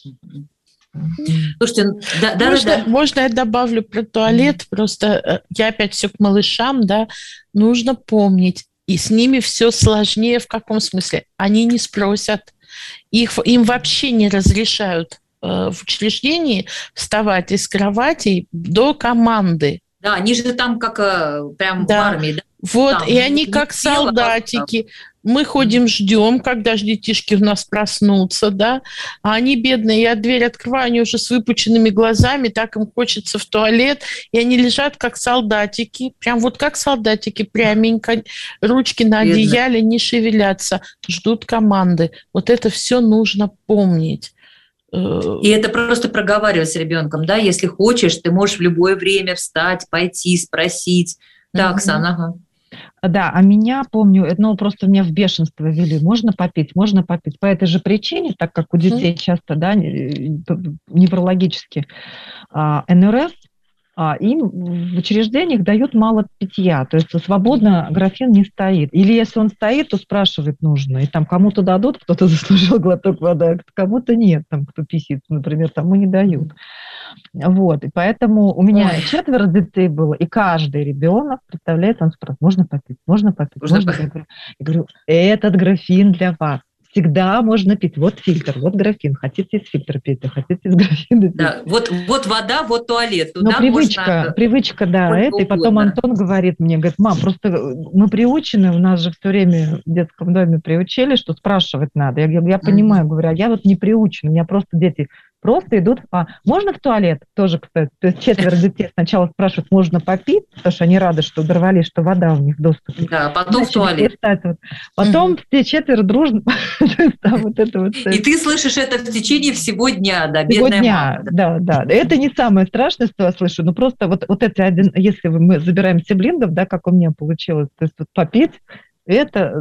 Слушайте, можно я добавлю про туалет? Просто я опять все к малышам, да, нужно помнить, и с ними все сложнее в каком смысле? Они не спросят, им вообще не разрешают в учреждении вставать из кроватей до команды. Да, они же там как прям в армии. Да? Вот, там, и они как солдатики. Мы ходим, ждем, когда же детишки у нас проснутся, да, а они бедные, я дверь открываю, они уже с выпученными глазами, так им хочется в туалет, и они лежат как солдатики, прям вот как солдатики, пряменько, ручки на одеяле, не шевелятся, ждут команды. Вот это все нужно помнить. И это просто проговаривать с ребенком, да, если хочешь, ты можешь в любое время встать, пойти, спросить. Да, Оксана, ага. Да, а меня, помню, просто меня в бешенство вели. Можно попить, можно попить. По этой же причине, так как у детей часто, да, неврологически НРС, им в учреждениях дают мало питья, то есть свободно графин не стоит. Или если он стоит, то спрашивать нужно. И там кому-то дадут, кто-то заслужил глоток воды, а кому-то нет, там, кто писит, например, тому не дают. Вот, и поэтому у меня 4 детей было, и каждый ребенок, представляете, он спрашивает: можно попить, можно попить, можно попить. Я говорю: этот графин для вас. Всегда можно пить. Вот фильтр, вот графин. Хотите из фильтра пить, хотите из графина пить. Да, вот вода, вот туалет. Туда привычка, да, это. И потом Антон говорит мне, говорит: мам, просто мы приучены, у нас же все время в детском доме приучили, что спрашивать надо. Я понимаю, говорю, а я вот не приучена, у меня просто дети просто идут: можно в туалет? Тоже, кстати. То есть 4 детей сначала спрашивают: можно попить, потому что они рады, что дорвались, что вода у них в доступе. Да, потом в туалет. Потом все 4 дружно. И ты слышишь это в течение всего дня, да, бедная мама. Да. Это не самое страшное, что я слышу, но просто вот эти если мы забираем сиблингов, да, как у меня получилось, то есть вот попить, это,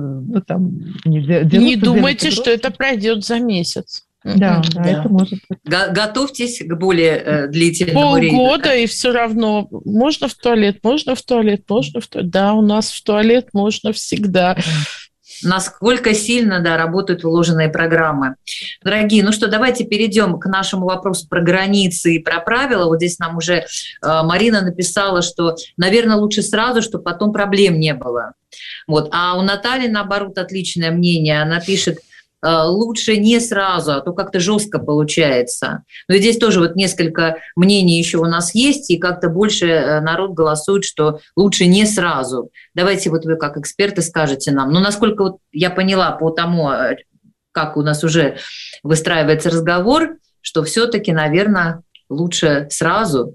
не думайте, что это пройдет за месяц. Да, это может быть. Готовьтесь к более длительному рейду. Полгода, и все равно можно в туалет, можно в туалет, можно в туалет. Да, у нас в туалет можно всегда. Насколько сильно, да, работают вложенные программы. Дорогие, ну что, давайте перейдем к нашему вопросу про границы и про правила. Вот здесь нам уже Марина написала, что, наверное, лучше сразу, чтобы потом проблем не было. Вот. А у Натальи, наоборот, отличное мнение. Она пишет: лучше не сразу, а то как-то жестко получается. Но здесь тоже вот несколько мнений еще у нас есть, и как-то больше народ голосует, что лучше не сразу. Давайте вот вы как эксперты скажете нам. Ну, насколько вот я поняла по тому, как у нас уже выстраивается разговор, что все-таки, наверное, лучше сразу.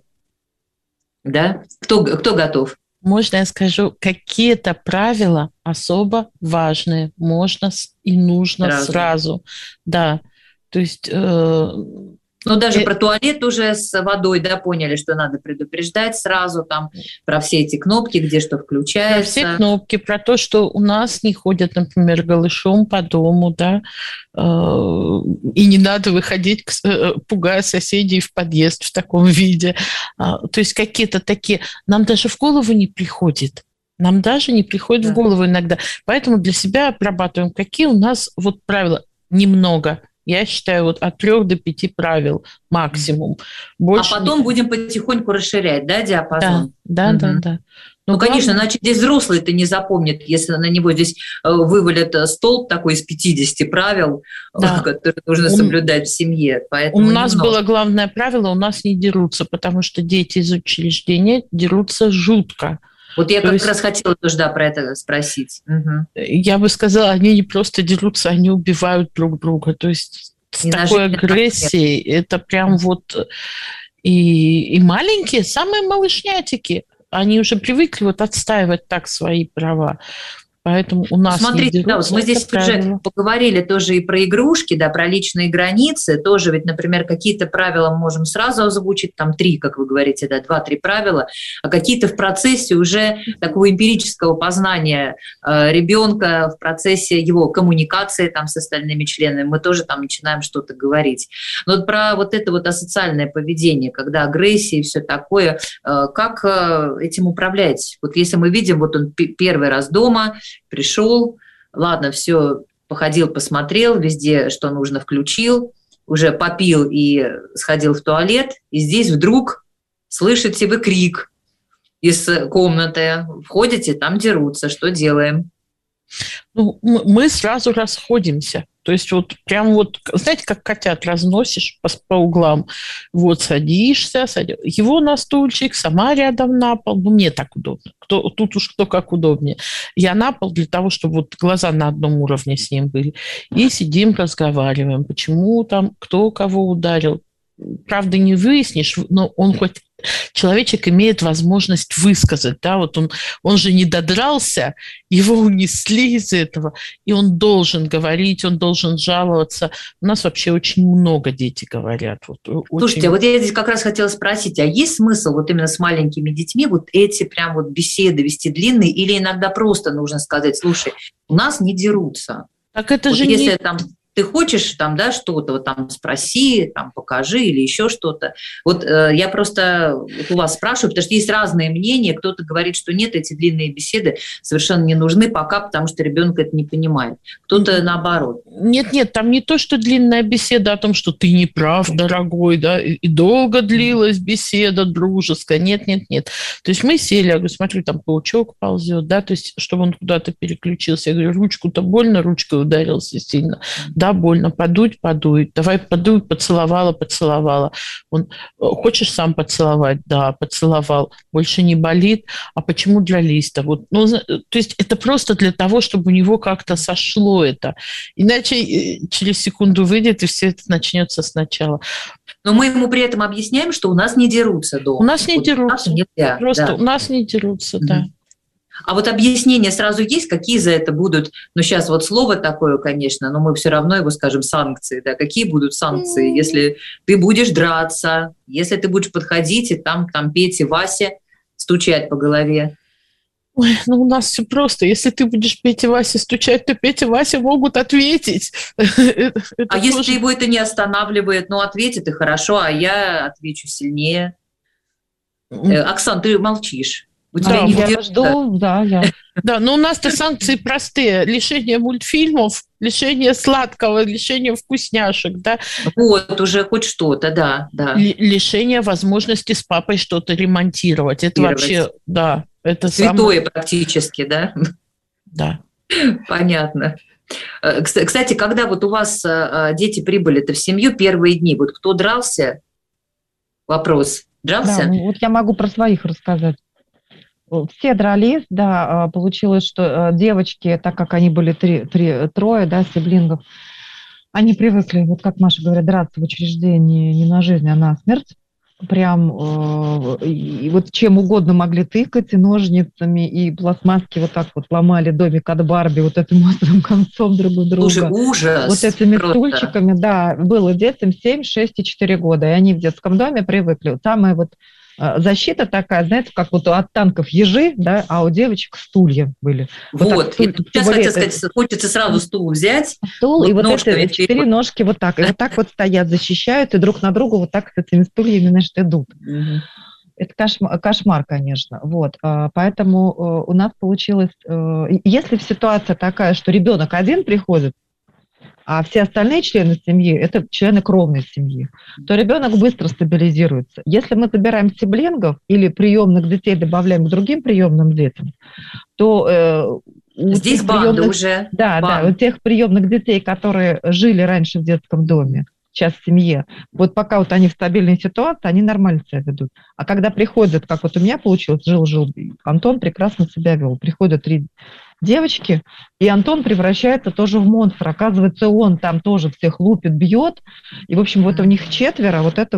Да? Кто готов? Можно я скажу, какие-то правила особо важные можно и нужно сразу. Да, то есть... Ну, даже про туалет уже с водой, да, поняли, что надо предупреждать сразу, там, про все эти кнопки, где что включается. Про все кнопки, про то, что у нас не ходят, например, голышом по дому, да, и не надо выходить, пугая соседей в подъезд в таком виде. То есть какие-то такие... Нам даже в голову не приходит. Нам даже не приходит в голову иногда. Поэтому для себя отрабатываем, какие у нас вот правила. Немного. Я считаю, вот от 3 до 5 правил максимум. Больше потом будем потихоньку расширять, да, диапазон? Да. Ну, конечно, иначе здесь взрослые-то не запомнят, если на него здесь вывалят столб такой из 50 правил, да, которые нужно соблюдать в семье. Поэтому у нас было главное правило, у нас не дерутся, потому что дети из учреждения дерутся жутко. Вот я как раз хотела тоже, да, про это спросить. Угу. Я бы сказала, они не просто дерутся, они убивают друг друга. То есть с такой агрессией это прям вот... И маленькие, самые малышнятики, они уже привыкли вот отстаивать так свои права. Поэтому у нас смотрите, да, вот мы здесь уже поговорили тоже и про игрушки, да, про личные границы. Тоже ведь, например, какие-то правила мы можем сразу озвучить, там 3, как вы говорите, да, 2-3 правила, а какие-то в процессе уже такого эмпирического познания ребенка, в процессе его коммуникации там с остальными членами, мы тоже там начинаем что-то говорить. Но вот про вот это вот асоциальное поведение, когда агрессия и все такое, как этим управлять? Вот если мы видим, вот он первый раз дома, пришел, ладно, все, походил, посмотрел, везде, что нужно, включил, уже попил и сходил в туалет, и здесь вдруг слышите вы крик из комнаты, входите, там дерутся, что делаем? Ну, мы сразу расходимся. То есть вот прям вот, знаете, как котят разносишь по углам. Вот садишься, его на стульчик, сама рядом на пол. Ну, мне так удобно. Тут уж кто как удобнее. Я на пол для того, чтобы вот глаза на одном уровне с ним были. И сидим, разговариваем. Почему там, кто кого ударил. Правда, не выяснишь, но он хоть... Человечек имеет возможность высказать, да, вот он же не додрался, его унесли из этого, и он должен говорить, он должен жаловаться. У нас вообще очень много дети говорят. Вот, слушайте, вот я здесь как раз хотела спросить, а есть смысл вот именно с маленькими детьми вот эти прям вот беседы вести длинные, или иногда просто нужно сказать, слушай, у нас не дерутся. Так это вот же если не... там... Ты хочешь там, да, что-то, вот там спроси, там покажи или еще что-то. Вот я просто у вас спрашиваю, потому что есть разные мнения. Кто-то говорит, что нет, эти длинные беседы совершенно не нужны пока, потому что ребенок это не понимает. Кто-то наоборот. Нет, там не то, что длинная беседа о том, что ты не прав, дорогой, да, и долго длилась беседа дружеская. Нет. То есть мы сели, я говорю, смотрю, там паучок ползет, да, то есть чтобы он куда-то переключился. Я говорю, ручку-то больно, ручкой ударился сильно. Да, больно, подуй, давай подуй, поцеловала. Он, хочешь сам поцеловать? Да, поцеловал. Больше не болит? А почему для листа? Вот, ну, то есть это просто для того, чтобы у него как-то сошло это. Иначе через секунду выйдет, и все это начнется сначала. Но мы ему при этом объясняем, что у нас не дерутся дома. У нас не дерутся. Нельзя, просто да. У нас не дерутся, да. А вот объяснения сразу есть, какие за это будут, ну сейчас вот слово такое, конечно, но мы все равно его скажем санкции, да, какие будут санкции, если ты будешь драться, если ты будешь подходить и там Пете, Васе стучать по голове. Ой, ну у нас все просто. Если ты будешь Пете, Васе стучать, то Петя, Вася могут ответить. А если его это не останавливает, ну ответит и хорошо, а я отвечу сильнее. Оксан, ты молчишь. Да, я жду, да. Да, но у нас-то санкции простые. Лишение мультфильмов, лишение сладкого, лишение вкусняшек, да. Вот, уже хоть что-то, да. Лишение возможности с папой что-то ремонтировать. Это вообще, да. Это святое практически, да? Да. Понятно. Кстати, когда вот у вас дети прибыли-то в семью первые дни, вот кто дрался? Вопрос. Дрался? Да, вот я могу про своих рассказать. Все дрались, да, получилось, что девочки, так как они были трое, да, сиблингов, они привыкли, вот как Маша говорит, драться в учреждении не на жизнь, а на смерть. Прям и вот чем угодно могли тыкать, и ножницами, и пластмасски вот так вот ломали домик от Барби вот этим острым концом друг у друга. Слушай, ужас! Вот этими стульчиками, да, было детям 7, 6 и 4 года, и они в детском доме привыкли. Самая вот защита такая, знаете, как вот от танков ежи, да, а у девочек стулья были. Вот сейчас хотела сказать, хочется сразу стул взять. Стул, вот и вот эти 4 ножки вот так, и вот так вот стоят, защищают, и друг на друга вот так с этими стульями, значит, идут. Это кошмар, конечно. Вот. Поэтому у нас получилось, если ситуация такая, что ребенок один приходит, а все остальные члены семьи – это члены кровной семьи, то ребенок быстро стабилизируется. Если мы забираем сиблингов или приемных детей добавляем к другим приемным детям, то здесь банда уже. Да, у тех приемных детей, которые жили раньше в детском доме, сейчас в семье, вот пока вот они в стабильной ситуации, они нормально себя ведут. А когда приходят, как вот у меня получилось, жил Антон прекрасно себя вел. Приходят 3 девочки, и Антон превращается тоже в монстра. Оказывается, он там тоже всех лупит, бьет. И, в общем, вот у них 4, вот эта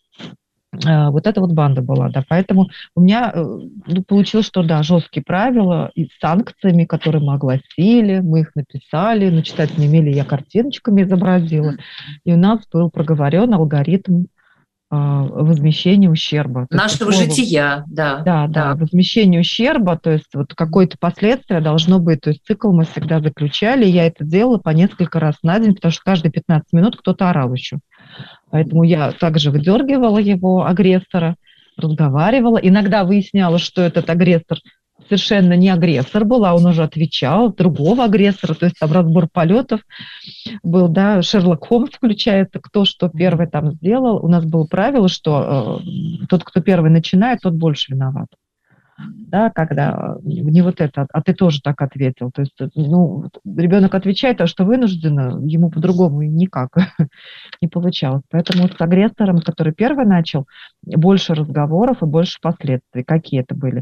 вот банда была, да. Поэтому у меня получилось, что, да, жесткие правила и с санкциями, которые мы огласили, мы их написали, начитать не умели, я картиночками изобразила. И у нас был проговорен алгоритм возмещения ущерба. Нашего жития, да. Да, возмещение ущерба, то есть вот какое-то последствие должно быть, то есть цикл мы всегда заключали, я это делала по несколько раз на день, потому что каждые 15 минут кто-то орал еще. Поэтому я также выдергивала его, агрессора, разговаривала, иногда выясняла, что этот агрессор совершенно не агрессор был, а он уже отвечал другого агрессора, то есть там разбор полетов был, да, Шерлок Холмс включается, кто что первый там сделал. У нас было правило, что тот, кто первый начинает, тот больше виноват. Да, когда не вот это, а ты тоже так ответил. То есть, ребенок отвечает, а что вынужденно, ему по-другому никак не получалось. Поэтому с агрессором, который первый начал, больше разговоров и больше последствий. Какие это были?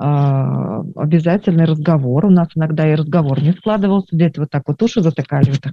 Обязательный разговор. У нас иногда и разговор не складывался. Дети вот так вот уши затыкали, вот так,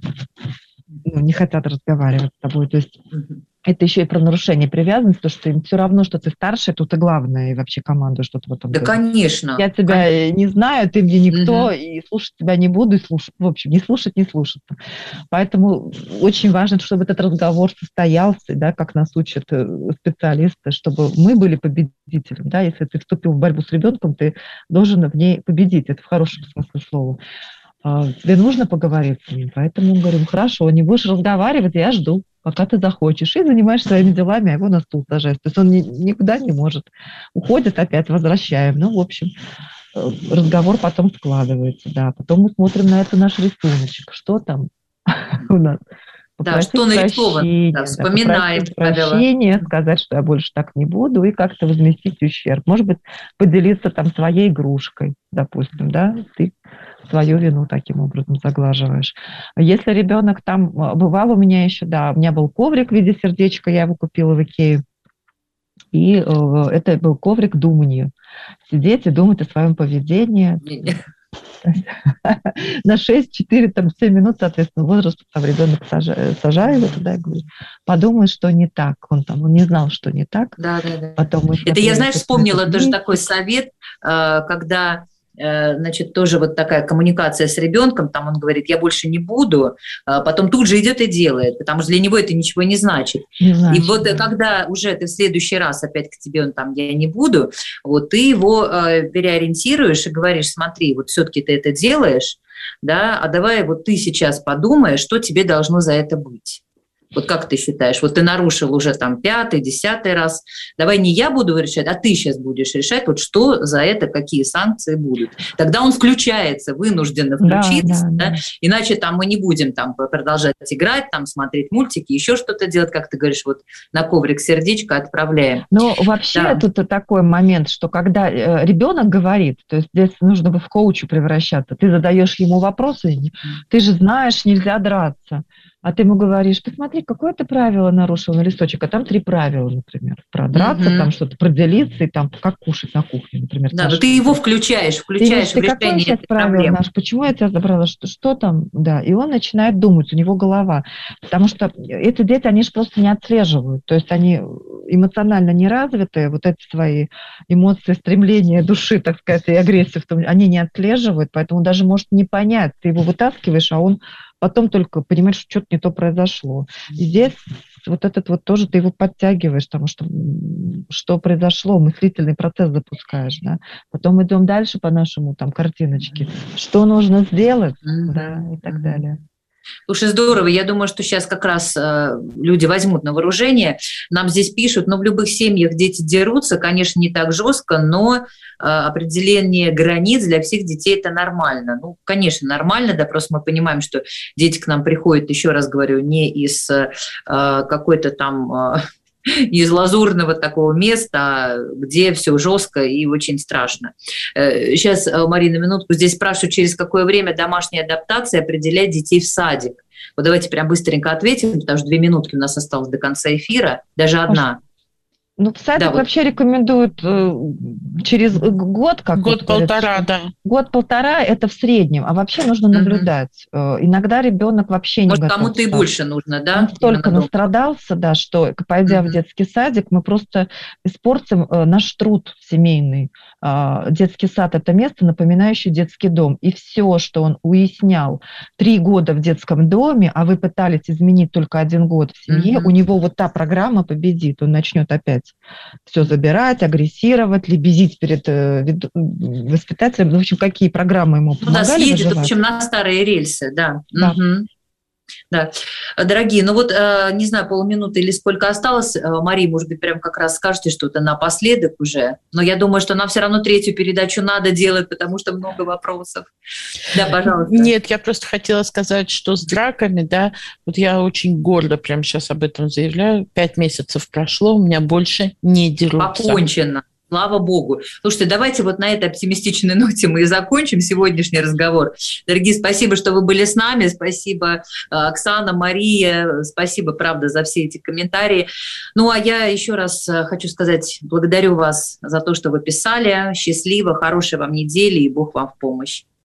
не хотят разговаривать с тобой. То есть это еще и про нарушение привязанности, потому что им все равно, что ты старше, тут и главное, и вообще команду что-то в этом. Да, конечно. Я тебя не знаю, ты мне никто, и слушать тебя не буду, и слушать, в общем, не слушать, не слушаться. Поэтому очень важно, чтобы этот разговор состоялся, да, как нас учат специалисты, чтобы мы были победителем. Да, если ты вступил в борьбу с ребенком, ты должен в ней победить. Это в хорошем смысле слова. Тебе нужно поговорить с ним, поэтому говорим, хорошо, не будешь разговаривать, я жду, пока ты захочешь, и занимаешься своими делами, а его на стул сажаешь. То есть он никуда не может. Уходит, опять возвращаем. В общем, разговор потом складывается, да. Потом мы смотрим на это наш рисуночек. Что там у нас? Да, что нарисовано, да, вспоминаем прощение, сказать, что я больше так не буду, и как-то возместить ущерб. Может быть, поделиться там своей игрушкой, допустим, да, ты свою вину таким образом заглаживаешь. Если ребенок там, бывал у меня еще, да, у меня был коврик в виде сердечка, я его купила в Икее, и это был коврик думания. Сидеть и думать о своем поведении. На 6, 4, 7 минут, соответственно, возраст, там ребенок сажаю его туда и говорю, подумай, что не так. Он не знал, что не так. Да. Потом это я, знаешь, вспомнила тоже такой совет, когда значит, тоже вот такая коммуникация с ребенком, там он говорит, я больше не буду, потом тут же идет и делает, потому что для него это ничего не значит. И вот когда уже ты в следующий раз опять к тебе, он там, я не буду, вот ты его переориентируешь и говоришь, смотри, вот все-таки ты это делаешь, да, а давай вот ты сейчас подумай, что тебе должно за это быть. Вот как ты считаешь? Вот ты нарушил уже там 5-й, 10-й раз. Давай не я буду решать, а ты сейчас будешь решать, вот что за это, какие санкции будут. Тогда он включается, вынужденно включиться, да. Иначе там мы не будем там продолжать играть, там смотреть мультики, еще что-то делать, как ты говоришь, вот на коврик сердечко отправляем. Ну, вообще тут такой момент, что когда ребенок говорит, то есть здесь нужно бы в коучу превращаться, ты задаешь ему вопросы, ты же знаешь, нельзя драться. А ты ему говоришь, посмотри, какое ты правило нарушил на листочек, а там 3 правила, например. Продраться, там что-то проделиться, и там как кушать на кухне, например. Да, но ты его включаешь в решение этой проблемы. Почему я тебя забрала, что там? Да, и он начинает думать, у него голова. Потому что эти дети, они же просто не отслеживают. То есть они эмоционально не развитые, вот эти свои эмоции, стремления души, так сказать, и агрессии, они не отслеживают, поэтому даже может не понять. Ты его вытаскиваешь, а он потом только понимаешь, что что-то не то произошло. И здесь вот этот вот тоже ты его подтягиваешь, потому что произошло, мыслительный процесс запускаешь, да. Потом идем дальше по нашему там картиночке, что нужно сделать, да, и так далее. Слушай, здорово. Я думаю, что сейчас как раз люди возьмут на вооружение. Нам здесь пишут, в любых семьях дети дерутся, конечно, не так жестко, но определение границ для всех детей – это нормально. Конечно, нормально, да, просто мы понимаем, что дети к нам приходят, еще раз говорю, не из какой-то там из лазурного такого места, где все жестко и очень страшно. Сейчас, Марина, минутку, здесь спрашивают, через какое время домашняя адаптация определять детей в садик. Вот давайте прям быстренько ответим, потому что 2 минутки у нас осталось до конца эфира, даже одна. В садик вообще рекомендуют через год. Год-полтора, да. Год-полтора – это в среднем, а вообще нужно наблюдать. Иногда ребенок вообще не готов. Может, кому-то и больше нужно, да? Он столько настрадался, да, что, пойдя в детский садик, мы просто испортим наш труд семейный. Детский сад – это место, напоминающее детский дом. И все, что он уяснял 3 года в детском доме, а вы пытались изменить только 1 год в семье, у него вот та программа победит. Он начнет опять все забирать, агрессировать, лебезить перед воспитателем. В общем, какие программы ему помогали съедет, выживать. в общем, на старые рельсы, да. Да. Да. Дорогие, не знаю, полминуты или сколько осталось. Мария, может быть, прям как раз скажете что-то напоследок уже. Но я думаю, что нам все равно 3-ю передачу надо делать, потому что много вопросов. Да, пожалуйста. Нет, я просто хотела сказать, что с драками, да, вот я очень гордо прямо сейчас об этом заявляю. 5 месяцев прошло, у меня больше не дерутся. Покончено. Слава Богу. Слушайте, давайте вот на этой оптимистичной ноте мы и закончим сегодняшний разговор. Дорогие, спасибо, что вы были с нами. Спасибо, Оксана, Мария. Спасибо, правда, за все эти комментарии. А я еще раз хочу сказать, благодарю вас за то, что вы писали. Счастливо, хорошей вам недели и Бог вам в помощь.